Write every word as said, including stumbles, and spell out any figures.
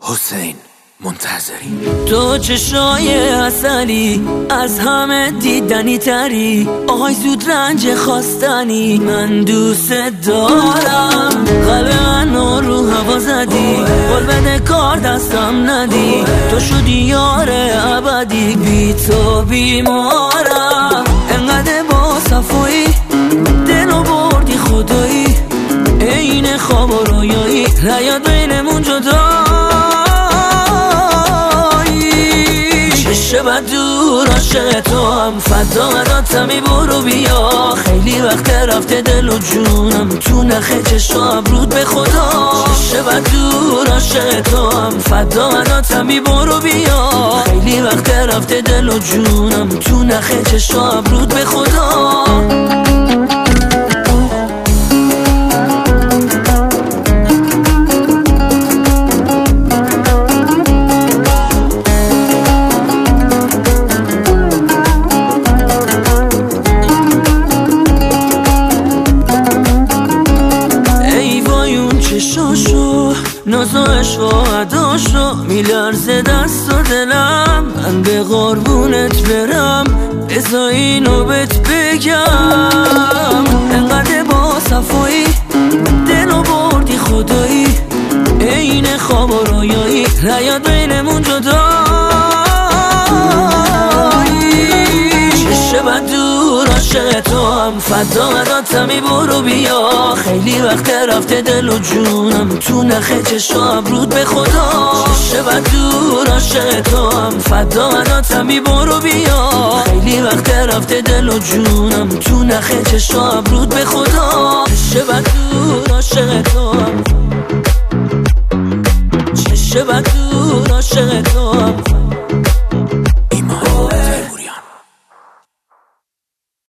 حسین منتظری. تو چشای اصلی از همه دیدنی تری، آهای زود رنج خواستنی، من دوست دارم. قلب منو رو هوا زدی، قول بده کار دستم ندی، تو شدی یار ابدی، بی تو بیمارم. انقدر با صفایی دلو بردی خدایی، این خواب و رویایی نیاد بینمون جدا. بد دور عاشق تو هم فدا مداتمی، برو بیا. خیلی وقت رفته دل و جونم تو نخه چشم ابرود به خدا. چه بد دور عاشق تو هم فدا مداتمی، برو بیا. خیلی وقت رفته دل و جونم تو نخه چشم ابرود به خدا. چشاشو ناز و عشق و عداشو میلرزه دست و دلم، من به قربونت برم بذار اینو بهت بگم. انقدر با صفایی دلو بردی خدایی، این خواب و رویایی نیاد بینمون جدایی. چه بد دور عاشق تو هم فدا مداتمی، برو بیا. خیلی وقت رفته دل و جونم تو نخه چشم ابرود به خدا. چه بد دور عاشق تو هم فدا مداتمی، برو بیا. خیلی وقت رفته دل و جونم تو نخه چشم ابرود به خدا. چه بد دور عاشق تو هم، چه بد دور عاشق تو هم.